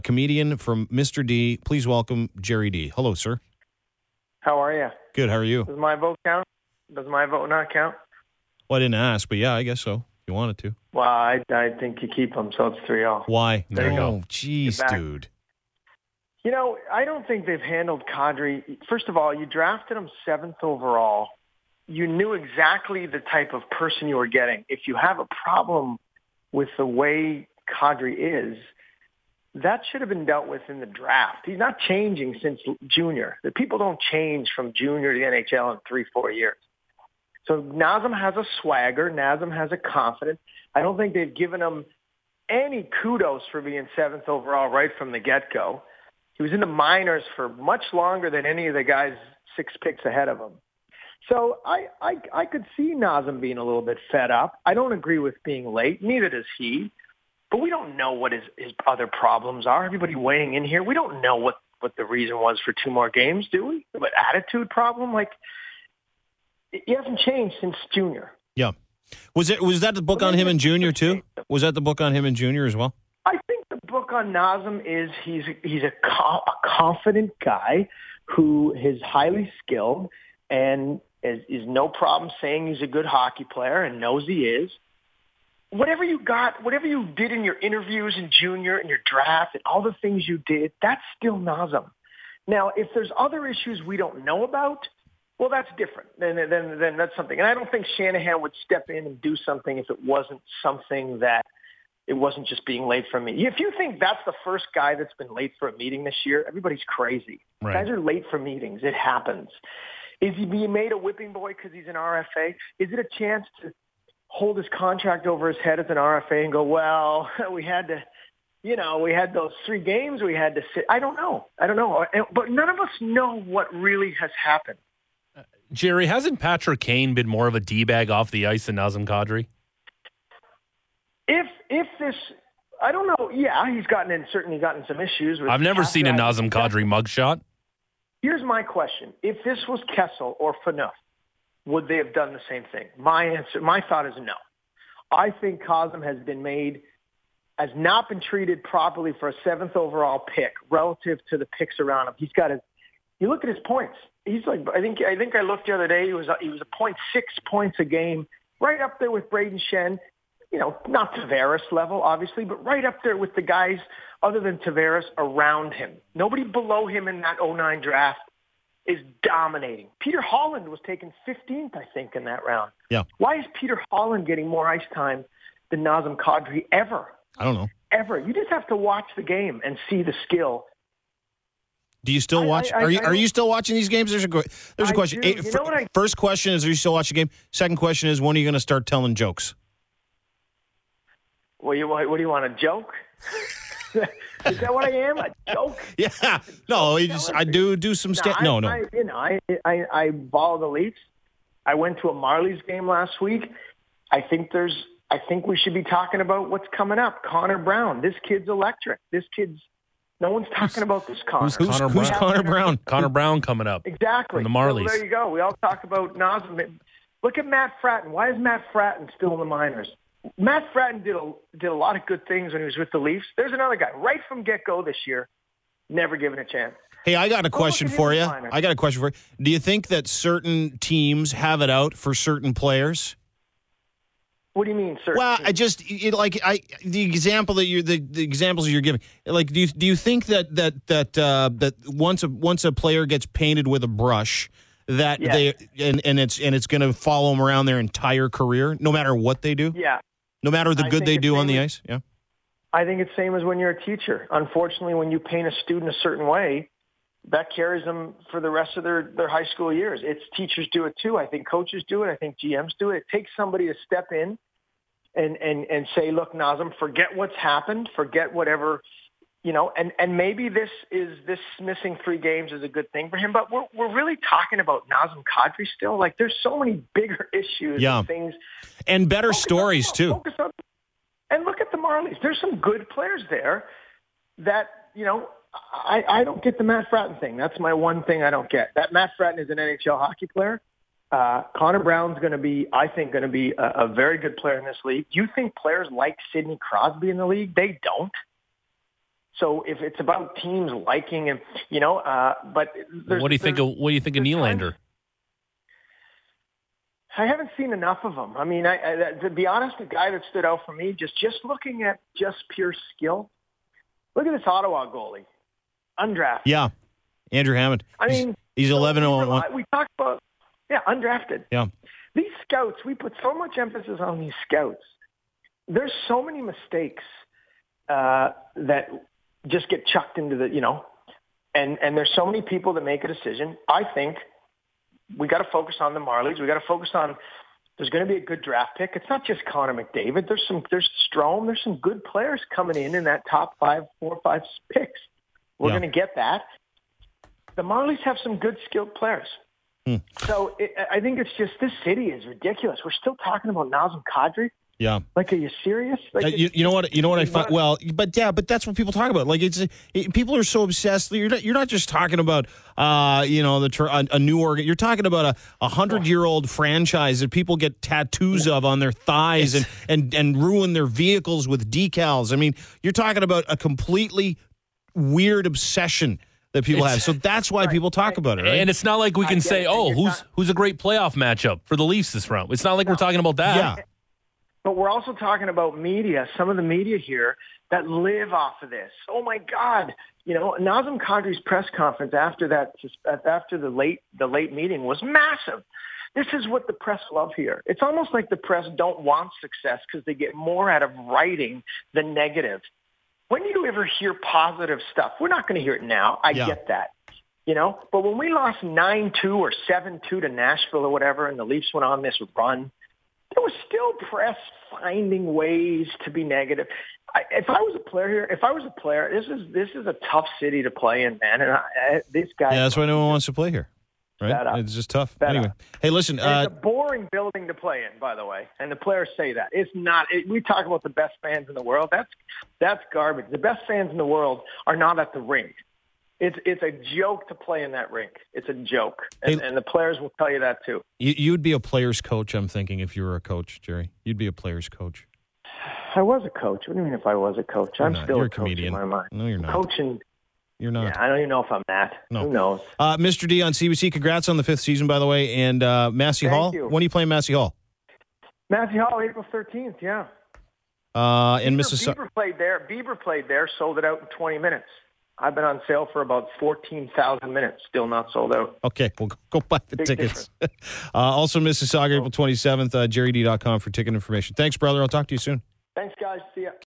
Comedian from Mr. D. Please welcome Jerry D. Hello, sir. How are you? Good. How are you? Does my vote count? Does my vote not count? Well, I didn't ask, but yeah, I guess so. If you wanted to. Well, I think you keep them, so it's 3-0. Why? There you go. Oh, jeez, dude. You know, I don't think they've handled Kadri. First of all, you drafted him 7th overall. You knew exactly the type of person you were getting. If you have a problem with the way Kadri is, that should have been dealt with in the draft. He's not changing since junior. The people don't change from junior to the NHL in 3-4 years. So Nazem has a swagger. Nazem has a confidence. I don't think they've given him any kudos for being 7th overall right from the get-go. He was in the minors for much longer than any of the guys 6 picks ahead of him. So I could see Nazem being a little bit fed up. I don't agree with being late. Neither does he. But we don't know what his other problems are. Everybody weighing in here, we don't know what the reason was for 2 more games, do we? What attitude problem? Like, he hasn't changed since junior. Yeah. Was that the book on him in junior too? Was that the book on him in junior as well? I think the book on Nazem is he's a confident guy who is highly skilled and is no problem saying he's a good hockey player and knows he is. Whatever you did in your interviews in junior and your draft and all the things you did, that's still Nazem. Now, if there's other issues we don't know about, well, that's different. Then that's something. And I don't think Shanahan would step in and do something if it wasn't something that it wasn't just being late for me. If you think that's the first guy that's been late for a meeting this year, everybody's crazy. Right. Guys are late for meetings. It happens. Is he being made a whipping boy because he's an RFA? Is it a chance to hold his contract over his head as an RFA and go, well, we had those 3 games we had to sit. I don't know. But none of us know what really has happened. Jerry, hasn't Patrick Kane been more of a D-bag off the ice than Nazem Kadri? If this, I don't know. Yeah, he's certainly gotten some issues. With I've never seen a Nazem Kadri mugshot. Here's my question. If this was Kessel or Phaneuf, would they have done the same thing? My thought is no. I think Cosm has not been treated properly for a 7th overall pick relative to the picks around him. You look at his points. He's like, I think I looked the other day. He was a 0.6 points a game, right up there with Braden Shen. You know, not Tavares level, obviously, but right up there with the guys other than Tavares around him. Nobody below him in that 2009 draft is dominating. Peter Holland was taken 15th, I think, in that round. Yeah. Why is Peter Holland getting more ice time than Nazem Kadri ever? I don't know. Ever. You just have to watch the game and see the skill. Do you still watch? Are you still watching these games? There's a question. First question is, are you still watching the game? Second question is, when are you going to start telling jokes? What do you want, a joke? Is that what I am? A joke? Yeah. No, I do some No. I follow the Leafs. I went to a Marlies game last week. I think we should be talking about what's coming up. Connor Brown. This kid's electric. No one's talking about this Connor. Who's Connor Brown? Connor Brown coming up. Exactly. From the Marlies. So there you go. We all talk about Nazem. Look at Matt Fratton. Why is Matt Fratton still in the minors? Matt Fratton did a lot of good things when he was with the Leafs. There's another guy right from get-go this year, never given a chance. Hey, I got a question for you. Do you think that certain teams have it out for certain players? What do you mean, certain? Well, teams? the examples you're giving. Like, do you think that once a player gets painted with a brush, that it's going to follow them around their entire career, no matter what they do? Yeah. No matter the good they do on the ice? Yeah. I think it's same as when you're a teacher. Unfortunately, when you paint a student a certain way, that carries them for the rest of their high school years. It's teachers do it too. I think coaches do it. I think GMs do it. It takes somebody to step in and say, look, Nazem, forget what's happened, forget whatever, and maybe this missing 3 games is a good thing for him. But we're really talking about Nazem Kadri still. Like, there's so many bigger issues and things. And better stories too. And look at the Marlies. There's some good players there that, I don't get the Matt Fratton thing. That's my one thing I don't get. That Matt Fratton is an NHL hockey player. Connor Brown's going to be a very good player in this league. Do you think players like Sidney Crosby in the league? They don't. So if it's about teams liking him, but what do you think of Nylander? I haven't seen enough of him. I mean, to be honest, the guy that stood out for me, just looking at just pure skill. Look at this Ottawa goalie, undrafted. Yeah, Andrew Hammond. I mean, he's 11-0-1. We talked about undrafted. Yeah, these scouts. We put so much emphasis on these scouts. There's so many mistakes that just get chucked into the and there's so many people that make a decision. I think we got to focus on the Marlies. We got to focus on. There's going to be a good draft pick. It's not just Connor McDavid. There's Strome. There's some good players coming in that top 4 or 5 picks. We're going to get that. The Marlies have some good skilled players. So I think it's just this city is ridiculous. We're still talking about Nazem Kadri. Yeah. Like, are you serious? Like, you know what I find? Well, but that's what people talk about. Like, people are so obsessed. You're not just talking about a new organ. You're talking about a 100-year-old franchise that people get tattoos of on their thighs and ruin their vehicles with decals. I mean, you're talking about a completely weird obsession that people have. So that's why people talk about it, right? And it's not like we can say, who's a great playoff matchup for the Leafs this round. It's not like we're talking about that. Yeah. But we're also talking about media, some of the media here that live off of this. Oh my God. Nazem Kadri's press conference after the late meeting was massive. This is what the press love here. It's almost like the press don't want success because they get more out of writing than negative. When do you ever hear positive stuff? We're not going to hear it now. I get that. But when we lost 9-2 or 7-2 to Nashville or whatever, and the Leafs went on this run, there was still press finding ways to be negative. If I was a player here, this is a tough city to play in, man. And this guy. Yeah, that's why no one wants to play here. Right? It's just tough. Anyway, hey, listen. It's a boring building to play in, by the way, and the players say that. It's not. We talk about the best fans in the world. That's garbage. The best fans in the world are not at the rink. It's a joke to play in that rink. It's a joke, and the players will tell you that too. You'd be a player's coach, I'm thinking, if you were a coach, Jerry. You'd be a player's coach. I was a coach. What do you mean if I was a coach? I'm still you're a coach comedian. in my mind. No, you're not. Coaching. You're not. Yeah, I don't even know if I'm that. No. Who knows? Mr. D on CBC, congrats on the 5th season, by the way. And Massey Hall. You. When are you playing Massey Hall? Massey Hall, April 13th, yeah. In Mississauga. Bieber played there, sold it out in 20 minutes. I've been on sale for about 14,000 minutes, still not sold out. Okay, well, go buy the tickets. Also, Mississauga, April 27th, jerryd.com for ticket information. Thanks, brother. I'll talk to you soon. Thanks, guys. See ya.